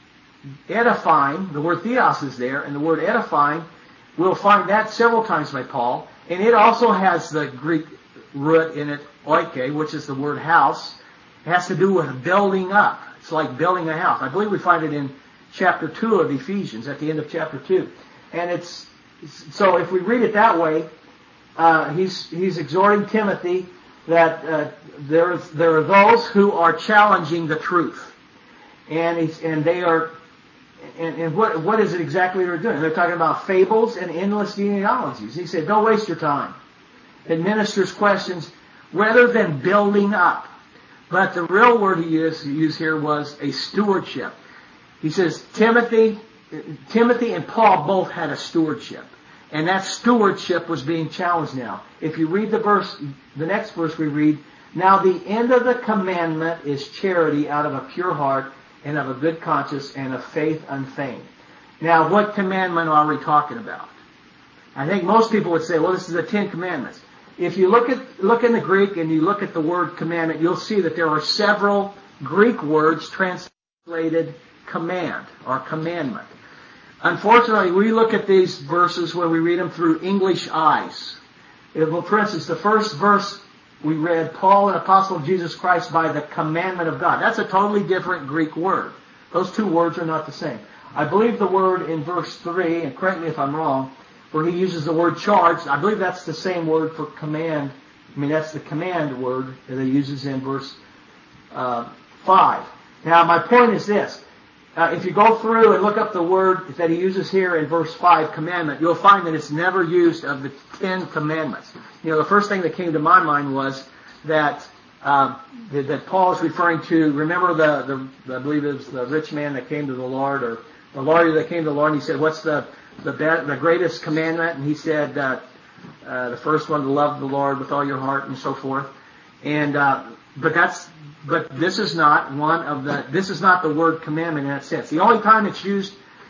edifying, the word theos is there, and the word edifying, we'll find that several times by Paul. And it also has the Greek root in it, oike, which is the word house. It has to do with building up. It's like building a house. I believe we find it in chapter two of Ephesians, at the end of chapter two. And it's, so if we read it that way, uh, he's, he's exhorting Timothy that, uh, there is, there are those who are challenging the truth. And he's, and they are, And, and what what is it exactly they're doing? They're talking about fables and endless genealogies. He said, don't waste your time. It ministers questions rather than building up. But the real word he used, he used here was a stewardship. He says, Timothy, Timothy and Paul both had a stewardship. And that stewardship was being challenged now. If you read the verse, the next verse we read, now the end of the commandment is charity out of a pure heart, and of a good conscience, and of faith unfeigned. Now, what commandment are we talking about? I think most people would say, well, this is the Ten Commandments. If you look at look in the Greek and you look at the word commandment, you'll see that there are several Greek words translated command or commandment. Unfortunately, we look at these verses when we read them through English eyes. Well, for instance, the first verse we read, Paul, an apostle of Jesus Christ, by the commandment of God. That's a totally different Greek word. Those two words are not the same. I believe the word in verse three, and correct me if I'm wrong, where he uses the word charge, I believe that's the same word for command. I mean, that's the command word that he uses in verse uh, five. Now, my point is this. Uh, if you go through and look up the word that he uses here in verse five, commandment, you'll find that it's never used of the Ten Commandments. You know, the first thing that came to my mind was that uh, that Paul is referring to, remember the, the, I believe it was the rich man that came to the Lord, or the lawyer that came to the Lord, and he said, what's the the, the greatest commandment? And he said, uh, uh, the first one, to love the Lord with all your heart and so forth. And, uh, but that's, But this is not one of the, this is not the word commandment in that sense. The only time it's used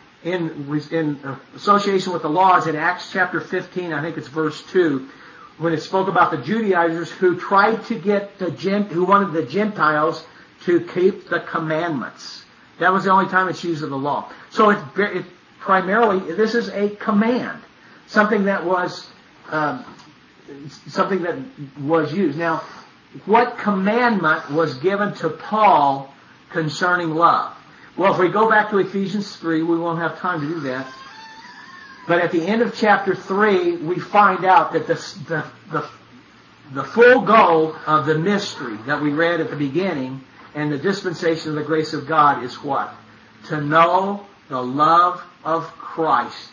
in, in association with the law is in Acts chapter fifteen, I think it's verse two, when it spoke about the Judaizers who tried to get the Gent, who wanted the Gentiles to keep the commandments. That was the only time it's used in the law. So it's it, primarily, this is a command. Something that was, um, something that was used. Now, what commandment was given to Paul concerning love? Well, if we go back to Ephesians three, we won't have time to do that. But at the end of chapter three, we find out that the, the, the, the full goal of the mystery that we read at the beginning and the dispensation of the grace of God is what? To know the love of Christ.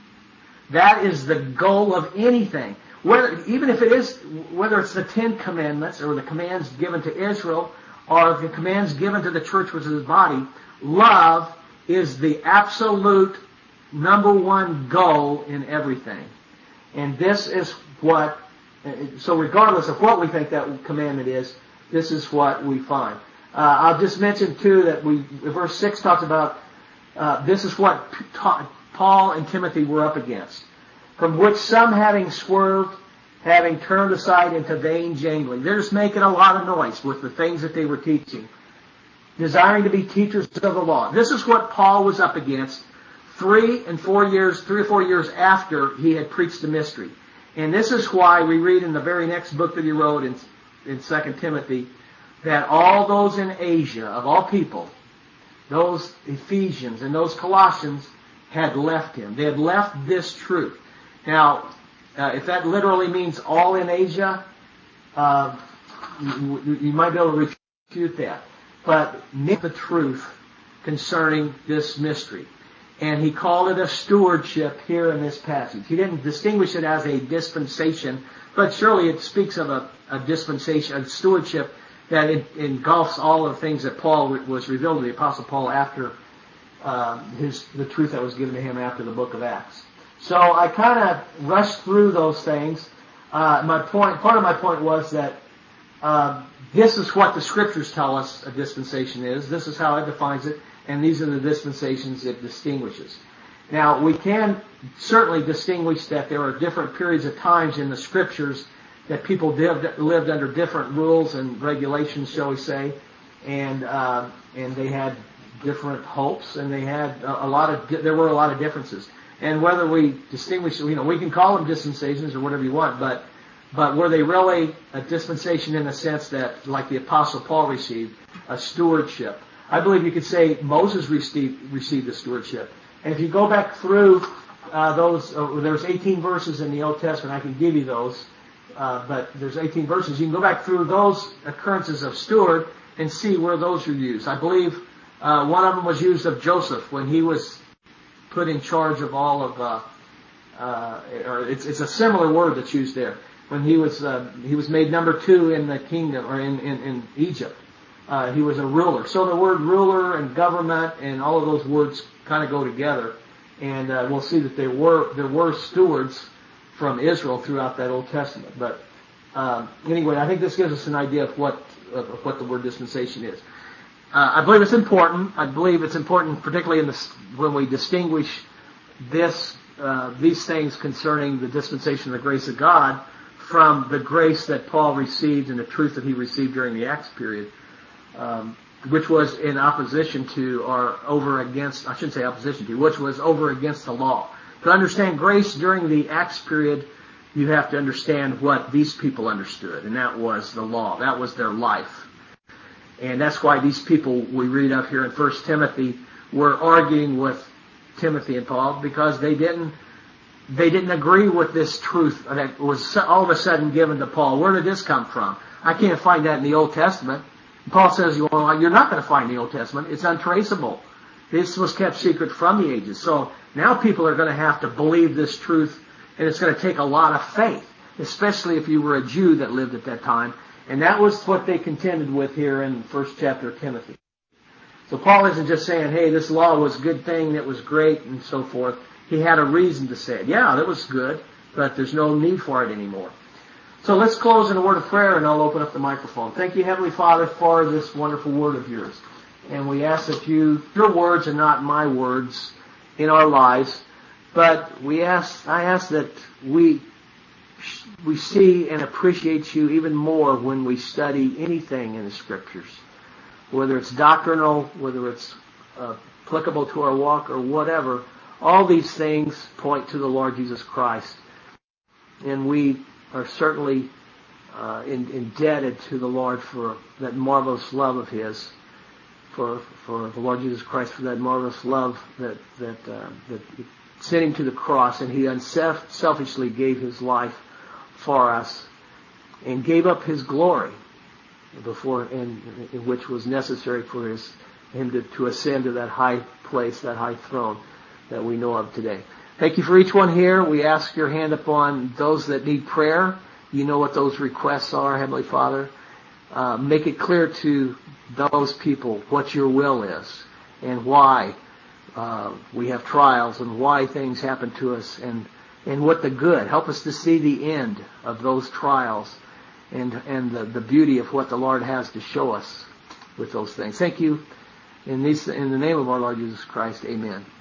That is the goal of anything. Whether, even if it is, whether it's the Ten Commandments or the commands given to Israel or the commands given to the church, which is His body, love is the absolute number one goal in everything. And this is what, so regardless of what we think that commandment is, this is what we find. Uh, I'll just mention too that we, verse six talks about, uh, this is what Paul and Timothy were up against. From which some having swerved, having turned aside into vain jangling. They're just making a lot of noise with the things that they were teaching. Desiring to be teachers of the law. This is what Paul was up against three and four years, three or four years after he had preached the mystery. And this is why we read in the very next book that he wrote in, in Second Timothy that all those in Asia, of all people, those Ephesians and those Colossians had left him. They had left this truth. Now, uh, if that literally means all in Asia, uh, you, you might be able to refute that. But knew the truth concerning this mystery. And he called it a stewardship here in this passage. He didn't distinguish it as a dispensation, but surely it speaks of a, a dispensation, a stewardship that it engulfs all of the things that Paul was revealed to the Apostle Paul after uh, his the truth that was given to him after the book of Acts. So I kind of rushed through those things. Uh, my point, part of my point was that uh, this is what the Scriptures tell us a dispensation is. This is how it defines it, and these are the dispensations it distinguishes. Now, we can certainly distinguish that there are different periods of times in the Scriptures that people lived, lived under different rules and regulations, shall we say, and uh, and they had different hopes, and they had a, a lot of there were a lot of differences. And whether we distinguish, you know, we can call them dispensations or whatever you want, but but were they really a dispensation in the sense that, like the Apostle Paul received, a stewardship? I believe you could say Moses received received a stewardship. And if you go back through uh, those, uh, there's eighteen verses in the Old Testament. I can give you those, uh, but there's eighteen verses. You can go back through those occurrences of steward and see where those are used. I believe uh, one of them was used of Joseph when he was put in charge of all of, uh, uh, or it's, it's a similar word that's used there. When he was uh, he was made number two in the kingdom, or in, in, in Egypt. Uh, he was a ruler. So the word ruler and government and all of those words kind of go together. And uh, we'll see that there were there were stewards from Israel throughout that Old Testament. But uh, anyway, I think this gives us an idea of what of what the word dispensation is. Uh, I believe it's important. I believe it's important, particularly in this, when we distinguish this uh, these things concerning the dispensation of the grace of God from the grace that Paul received and the truth that he received during the Acts period, um, which was in opposition to, or over against, I shouldn't say opposition to, which was over against the law. To understand grace during the Acts period, you have to understand what these people understood, and that was the law. That was their life. And that's why these people we read of here in First Timothy were arguing with Timothy and Paul, because they didn't They didn't agree with this truth that was all of a sudden given to Paul. Where did this come from? I can't find that in the Old Testament. Paul says, well, you're not going to find the Old Testament. It's untraceable. This was kept secret from the ages. So now people are going to have to believe this truth, and it's going to take a lot of faith, especially if you were a Jew that lived at that time. And that was what they contended with here in the first chapter of Timothy. So Paul isn't just saying, hey, this law was a good thing, it was great, and so forth. He had a reason to say it. Yeah, that was good, but there's no need for it anymore. So let's close in a word of prayer, and I'll open up the microphone. Thank you, Heavenly Father, for this wonderful word of yours. And we ask that you, your words and not my words in our lives, but we ask, I ask that we, we see and appreciate you even more when we study anything in the Scriptures, whether it's doctrinal, whether it's uh, applicable to our walk or whatever. All these things point to the Lord Jesus Christ. And we are certainly uh, in, indebted to the Lord for that marvelous love of His, for for the Lord Jesus Christ, for that marvelous love that that uh, that sent Him to the cross, and He unselfishly gave His life for us, and gave up His glory before, and, and which was necessary for His Him to, to ascend to that high place, that high throne that we know of today. Thank you for each one here. We ask your hand upon those that need prayer. You know what those requests are, Heavenly Father. Uh, make it clear to those people what your will is and why uh, we have trials and why things happen to us, and and what the good. Help us to see the end of those trials and and the, the beauty of what the Lord has to show us with those things. Thank you. In, these, in the name of our Lord Jesus Christ, amen.